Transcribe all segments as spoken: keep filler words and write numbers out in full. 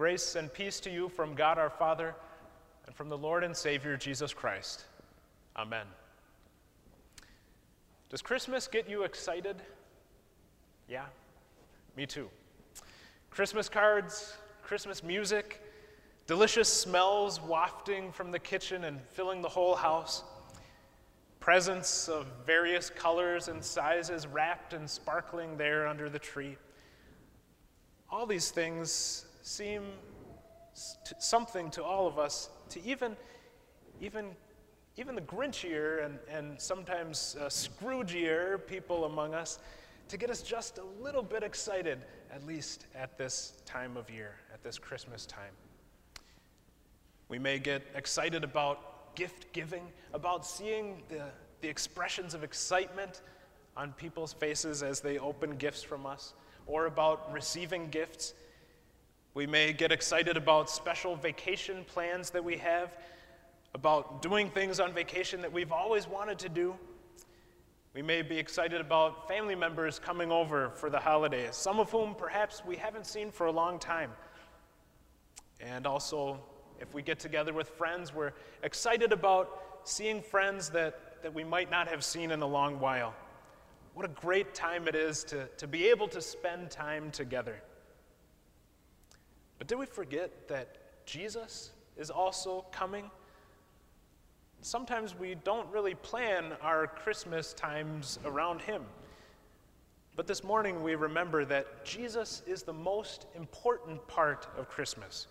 Grace and peace to you from God our Father and from the Lord and Savior Jesus Christ. Amen. Does Christmas get you excited? Yeah, me too. Christmas cards, Christmas music, delicious smells wafting from the kitchen and filling the whole house, presents of various colors and sizes wrapped and sparkling there under the tree. All these things seem t- something to all of us, to even, even, even the Grinchier and, and sometimes uh, Scroogier people among us, to get us just a little bit excited, at least at this time of year, at this Christmas time. We may get excited about gift giving, about seeing the, the expressions of excitement on people's faces as they open gifts from us, or about receiving gifts. We may get excited about special vacation plans that we have, about doing things on vacation that we've always wanted to do. We may be excited about family members coming over for the holidays, some of whom perhaps we haven't seen for a long time. And also, if we get together with friends, we're excited about seeing friends that, that we might not have seen in a long while. What a great time it is to, to be able to spend time together. But did we forget that Jesus is also coming? Sometimes we don't really plan our Christmas times around him. But this morning we remember that Jesus is the most important part of Christmas.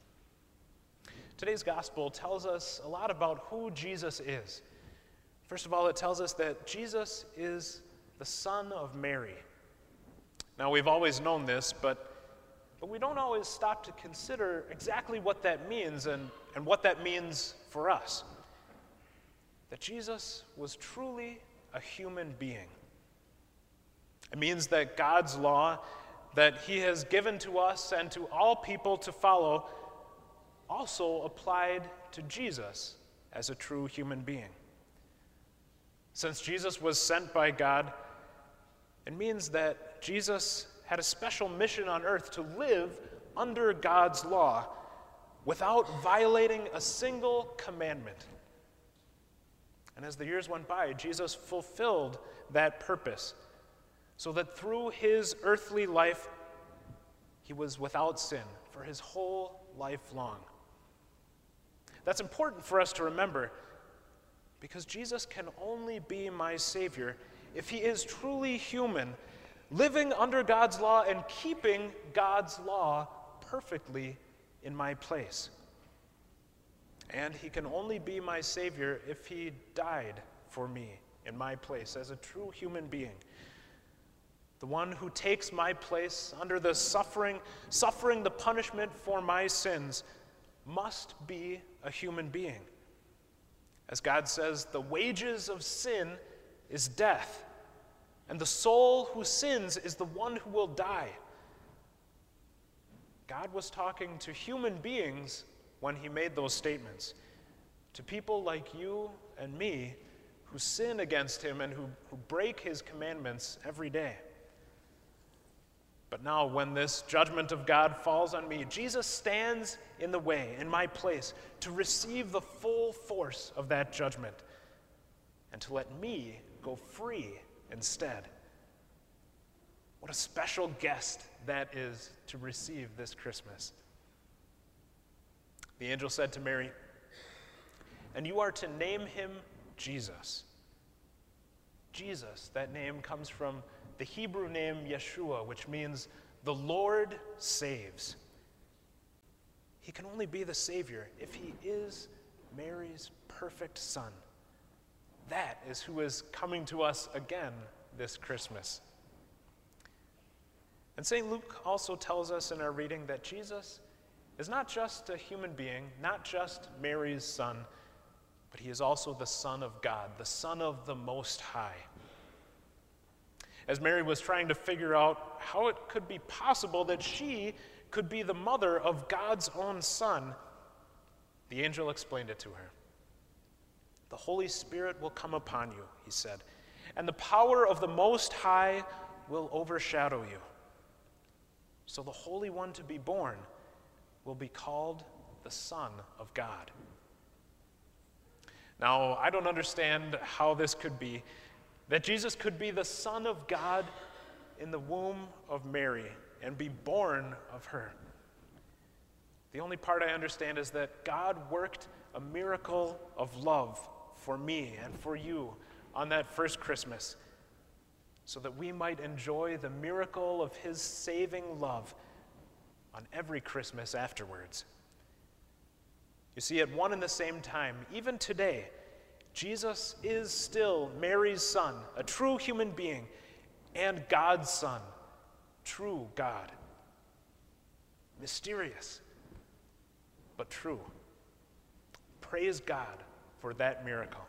Today's gospel tells us a lot about who Jesus is. First of all, it tells us that Jesus is the Son of Mary. Now, we've always known this, but, but we don't always stop to consider exactly what that means and, and what that means for us. That Jesus was truly a human being. It means that God's law that he has given to us and to all people to follow also applied to Jesus as a true human being. Since Jesus was sent by God, it means that Jesus had a special mission on earth to live under God's law without violating a single commandment. And as the years went by, Jesus fulfilled that purpose so that through his earthly life, he was without sin for his whole life long. That's important for us to remember because Jesus can only be my Savior if he is truly human, living under God's law and keeping God's law perfectly in my place. And he can only be my Savior if he died for me in my place as a true human being. The one who takes my place under the suffering, suffering the punishment for my sins must be a human being. As God says, the wages of sin is death, and the soul who sins is the one who will die. God was talking to human beings when he made those statements, to people like you and me who sin against him and who, who break his commandments every day. But now when this judgment of God falls on me, Jesus stands in the way, in my place, to receive the full force of that judgment and to let me go free instead. What a special guest that is to receive this Christmas. The angel said to Mary, "And you are to name him Jesus." Jesus, that name comes from the Hebrew name Yeshua, which means the Lord saves. He can only be the Savior if he is Mary's perfect son. That is who is coming to us again this Christmas. And Saint Luke also tells us in our reading that Jesus is not just a human being, not just Mary's son, but he is also the Son of God, the Son of the Most High. As Mary was trying to figure out how it could be possible that she could be the mother of God's own Son, the angel explained it to her. "The Holy Spirit will come upon you," he said, "and the power of the Most High will overshadow you. So the Holy One to be born will be called the Son of God. Now, I don't understand how this could be, that Jesus could be the Son of God in the womb of Mary and be born of her. The only part I understand is that God worked a miracle of love for me and for you on that first Christmas, so that we might enjoy the miracle of his saving love on every Christmas afterwards. You see, at one and the same time, even today, Jesus is still Mary's son, a true human being, and God's son, true God. Mysterious, but true. Praise God for that miracle.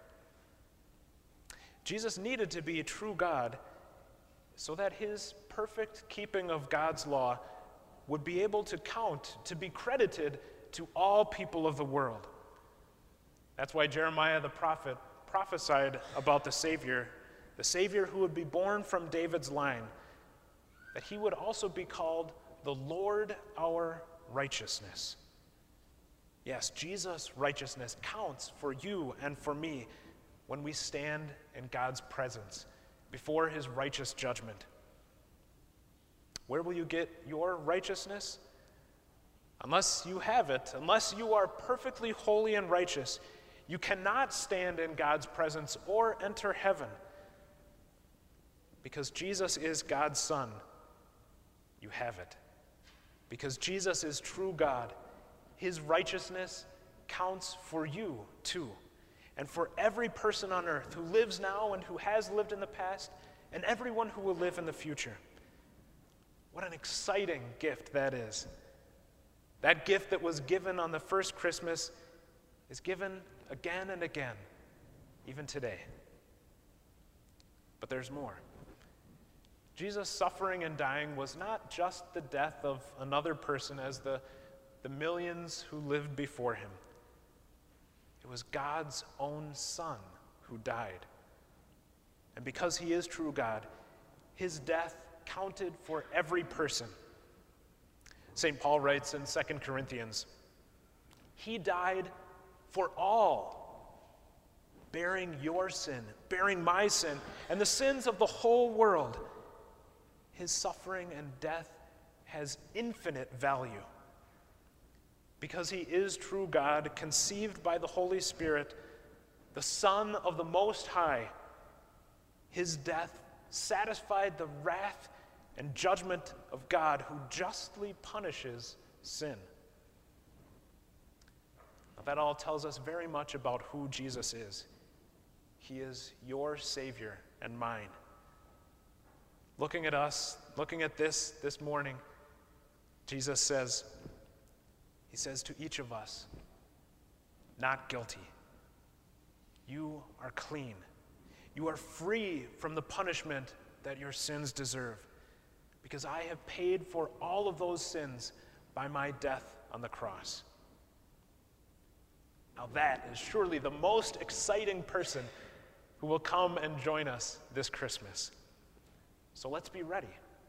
Jesus needed to be a true God so that his perfect keeping of God's law would be able to count, to be credited to all people of the world. That's why Jeremiah the prophet prophesied about the Savior, the Savior who would be born from David's line, that he would also be called the Lord our righteousness. Yes, Jesus' righteousness counts for you and for me when we stand in God's presence before his righteous judgment. Where will you get your righteousness? Unless you have it, unless you are perfectly holy and righteous, you cannot stand in God's presence or enter heaven. Because Jesus is God's Son, you have it. Because Jesus is true God, his righteousness counts for you too, and for every person on earth who lives now and who has lived in the past, and everyone who will live in the future. What an exciting gift that is. That gift that was given on the first Christmas is given again and again, even today. But there's more. Jesus' suffering and dying was not just the death of another person as the, the millions who lived before him. It was God's own Son who died. And because he is true God, his death counted for every person. Saint Paul writes in Second Corinthians, he died for all, bearing your sin, bearing my sin, and the sins of the whole world. His suffering and death has infinite value. Because he is true God, conceived by the Holy Spirit, the Son of the Most High, his death satisfied the wrath and judgment of God who justly punishes sin. Now, that all tells us very much about who Jesus is. He is your Savior and mine. Looking at us, looking at this this morning, Jesus says, he says to each of us, not guilty. You are clean. You are free from the punishment that your sins deserve, because I have paid for all of those sins by my death on the cross. Now that is surely the most exciting person who will come and join us this Christmas. So let's be ready.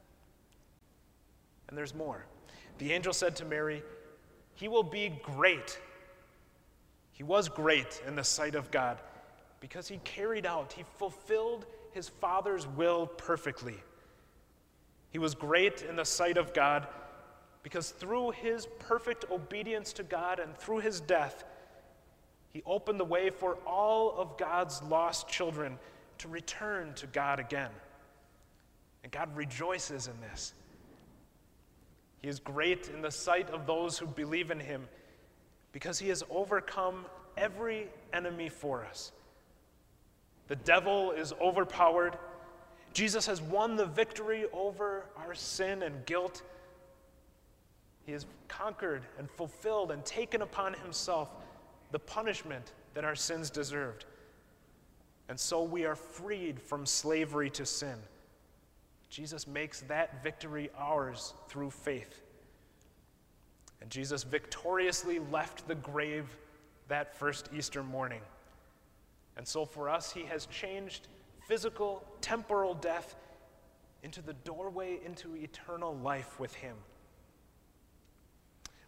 And there's more. The angel said to Mary, he will be great. He was great in the sight of God because he carried out, he fulfilled his Father's will perfectly. He was great in the sight of God because through his perfect obedience to God and through his death, he opened the way for all of God's lost children to return to God again. And God rejoices in this. He is great in the sight of those who believe in him because he has overcome every enemy for us. The devil is overpowered. Jesus has won the victory over our sin and guilt. He has conquered and fulfilled and taken upon himself the punishment that our sins deserved. And so we are freed from slavery to sin. Jesus makes that victory ours through faith. And Jesus victoriously left the grave that first Easter morning. And so for us, he has changed physical, temporal death into the doorway into eternal life with him.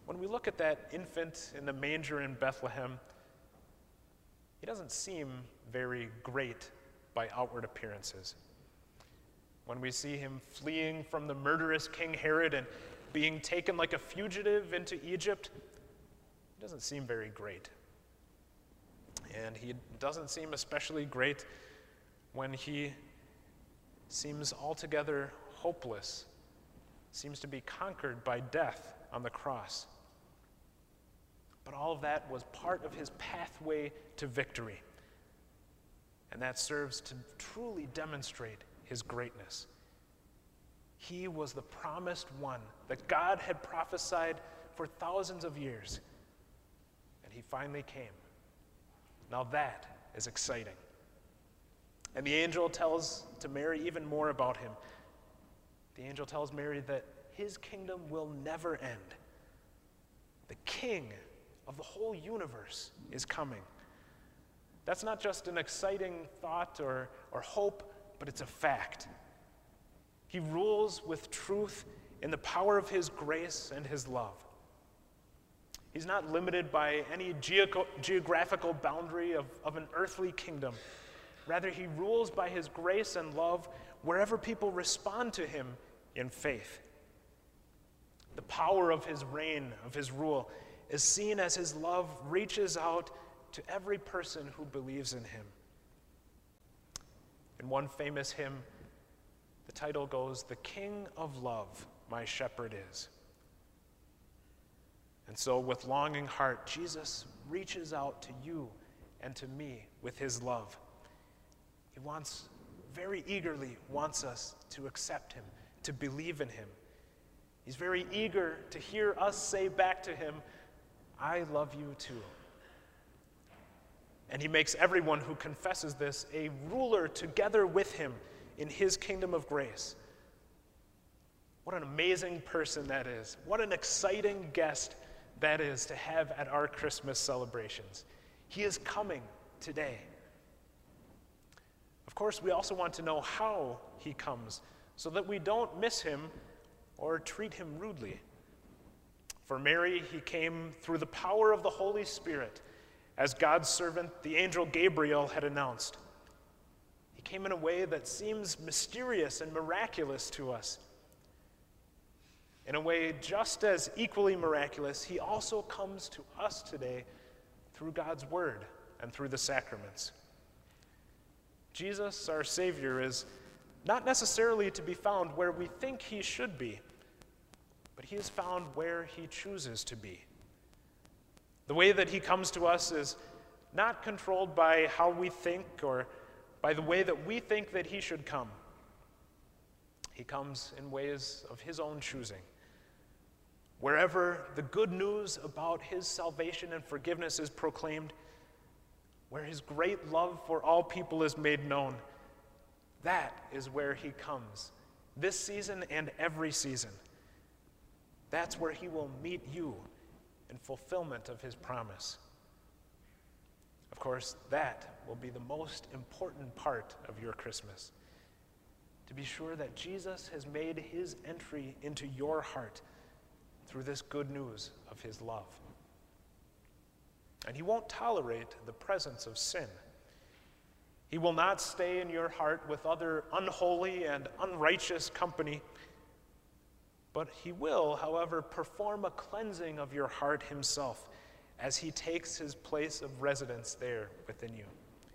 when we look at that infant in the manger in Bethlehem, he doesn't seem very great by outward appearances. When we see him fleeing from the murderous King Herod and being taken like a fugitive into Egypt, it doesn't seem very great. And he doesn't seem especially great when he seems altogether hopeless, seems to be conquered by death on the cross. But all of that was part of his pathway to victory. And that serves to truly demonstrate his greatness. He was the promised one that God had prophesied for thousands of years. And he finally came. Now that is exciting. And the angel tells to Mary even more about him. The angel tells Mary that his kingdom will never end. The king of the whole universe is coming. That's not just an exciting thought or, or hope, but it's a fact. He rules with truth in the power of his grace and his love. He's not limited by any geo- geographical boundary of, of an earthly kingdom. Rather, he rules by his grace and love wherever people respond to him in faith. The power of his reign, of his rule, is seen as his love reaches out to every person who believes in him. In one famous hymn, the title goes, "The King of Love, my shepherd is." And so with longing heart, Jesus reaches out to you and to me with his love. He wants, very eagerly wants us to accept him, to believe in him. He's very eager to hear us say back to him, "I love you too." And he makes everyone who confesses this a ruler together with him in his kingdom of grace. What an amazing person that is. What an exciting guest that is to have at our Christmas celebrations. He is coming today. Of course, we also want to know how he comes so that we don't miss him or treat him rudely. For Mary, he came through the power of the Holy Spirit, as God's servant, the angel Gabriel, had announced. He came in a way that seems mysterious and miraculous to us. In a way just as equally miraculous, he also comes to us today through God's word and through the sacraments. Jesus, our Savior, is not necessarily to be found where we think he should be, but he is found where he chooses to be. The way that he comes to us is not controlled by how we think or by the way that we think that he should come. He comes in ways of his own choosing. Wherever the good news about his salvation and forgiveness is proclaimed, where his great love for all people is made known, that is where he comes, this season and every season. That's where he will meet you in fulfillment of his promise. Of course, that will be the most important part of your Christmas, to be sure that Jesus has made his entry into your heart through this good news of his love. And he won't tolerate the presence of sin. He will not stay in your heart with other unholy and unrighteous company, but he will, however, perform a cleansing of your heart himself as he takes his place of residence there within you.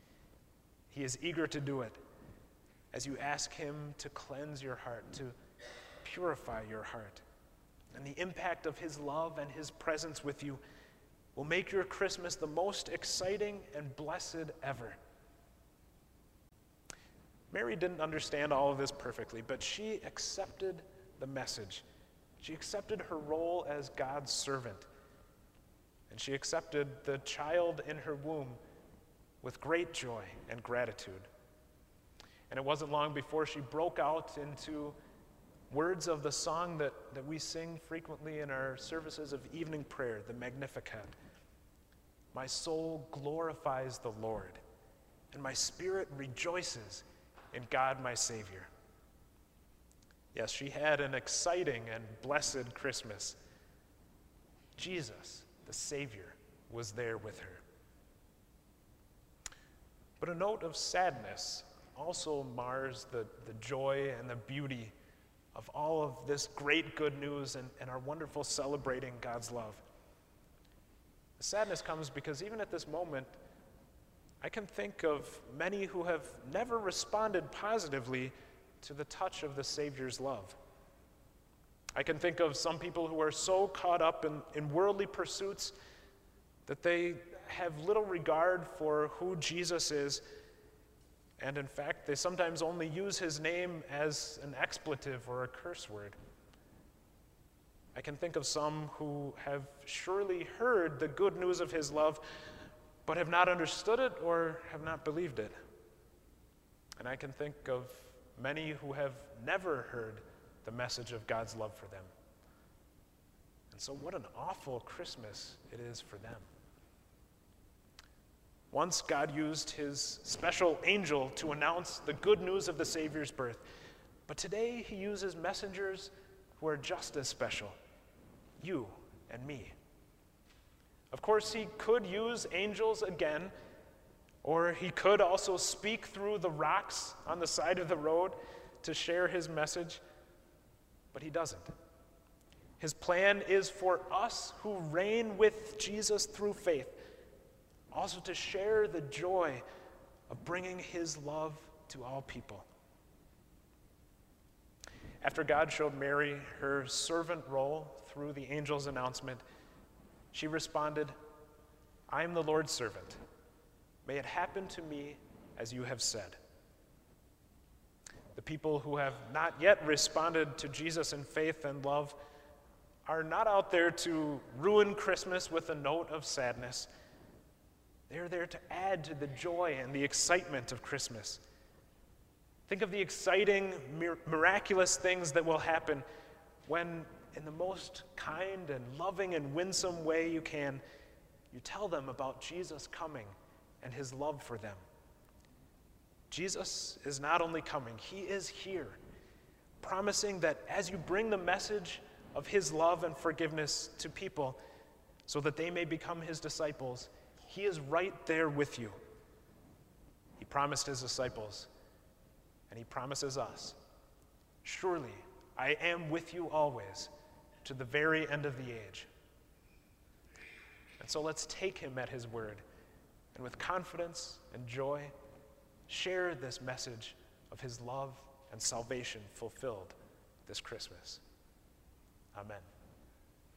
He is eager to do it as you ask him to cleanse your heart, to purify your heart. And the impact of his love and his presence with you will make your Christmas the most exciting and blessed ever. Mary didn't understand all of this perfectly, but she accepted the message. She accepted her role as God's servant. And she accepted the child in her womb with great joy and gratitude. And it wasn't long before she broke out into words of the song that, that we sing frequently in our services of evening prayer, the Magnificat. My soul glorifies the Lord, and my spirit rejoices in God my Savior. Yes, she had an exciting and blessed Christmas. Jesus, the Savior, was there with her. But a note of sadness also mars the, the joy and the beauty of all of this great good news and, and our wonderful celebrating God's love. The sadness comes because even at this moment, I can think of many who have never responded positively to the touch of the Savior's love. I can think of some people who are so caught up in, in worldly pursuits that they have little regard for who Jesus is, and in fact, they sometimes only use his name as an expletive or a curse word. I can think of some who have surely heard the good news of his love, but have not understood it or have not believed it. And I can think of many who have never heard the message of God's love for them. And so what an awful Christmas it is for them. Once God used his special angel to announce the good news of the Savior's birth, but today he uses messengers who are just as special, you and me. Of course, he could use angels again, or he could also speak through the rocks on the side of the road to share his message, but he doesn't. His plan is for us who reign with Jesus through faith also to share the joy of bringing his love to all people. After God showed Mary her servant role through the angel's announcement, she responded, "I am the Lord's servant. May it happen to me as you have said." The people who have not yet responded to Jesus in faith and love are not out there to ruin Christmas with a note of sadness. They're there to add to the joy and the excitement of Christmas. Think of the exciting, mir- miraculous things that will happen when, in the most kind and loving and winsome way you can, you tell them about Jesus coming and his love for them. Jesus is not only coming, he is here, promising that as you bring the message of his love and forgiveness to people so that they may become his disciples, he is right there with you. He promised his disciples, and he promises us, "Surely I am with you always, to the very end of the age." And so let's take him at his word, and with confidence and joy, share this message of his love and salvation fulfilled this Christmas. Amen.